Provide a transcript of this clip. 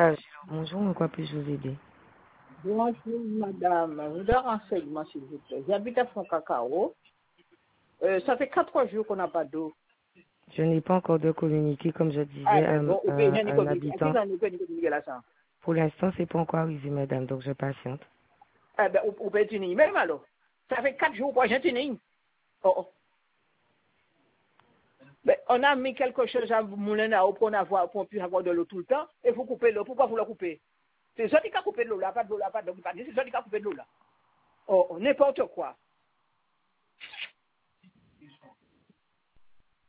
message. Bonjour, en quoi puis-je vous aider? Bonjour, madame. Je voudrais un renseignement, s'il vous plaît. J'habite à Fond-Cacao. Ça fait 4 jours qu'on n'a pas d'eau. Je n'ai pas encore de communiqué, comme je disais, à un habitant. Pour l'instant, c'est pas encore arrivé, madame, donc je patiente. Eh bien, on peut être unis, même alors. Ça fait 4 jours que j'ai unis. Oh. Ben, on a mis quelque chose à moulin à eau pour puisse avoir de l'eau tout le temps, et vous coupez l'eau. Pourquoi vous la coupez? C'est ça qui a coupé de l'eau là, pas de l'eau là, pas de l'eau. C'est ça qui a coupé de l'eau là. Oh, n'importe quoi.